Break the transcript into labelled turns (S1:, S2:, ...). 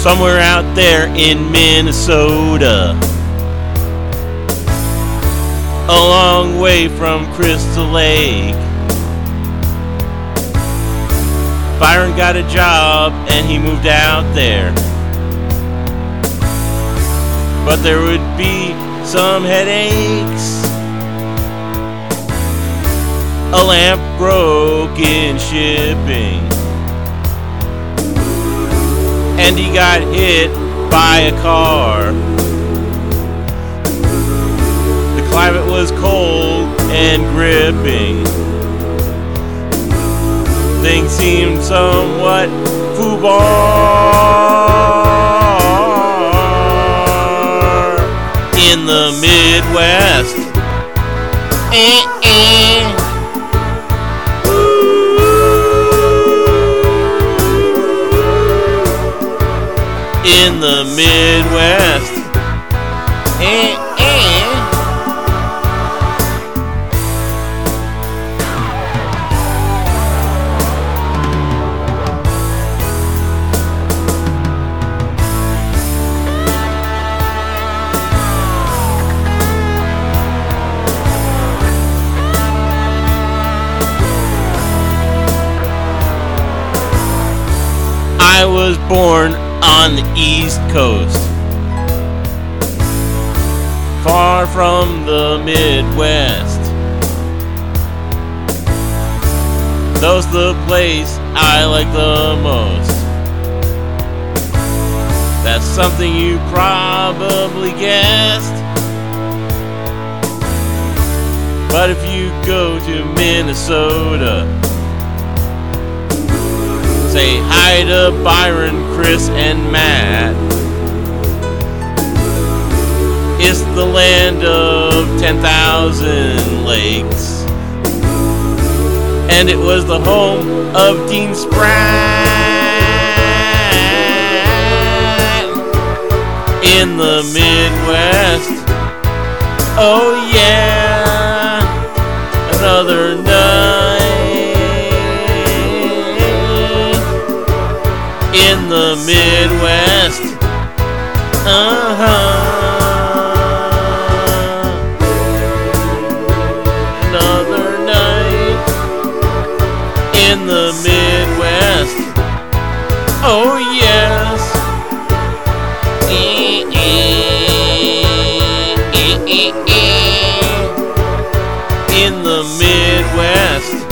S1: somewhere out there in Minnesota, a long way from Crystal Lake. Byron got a job and he moved out there, but there would be some headaches. A lamp broke in shipping, and he got hit by a car. The climate was cold and gripping. Things seemed somewhat foobar in the Midwest. In the Midwest. I was born on the East Coast, far from the Midwest. Those the place I like the most. That's something you probably guessed. But if you go to Minnesota, say hi to Byron, Chris, and Matt. It's the land of 10,000 lakes, and it was the home of Dean Spratt. In the Midwest, oh yeah, another night in the Midwest. Another night in the Midwest. Oh yes. In the Midwest.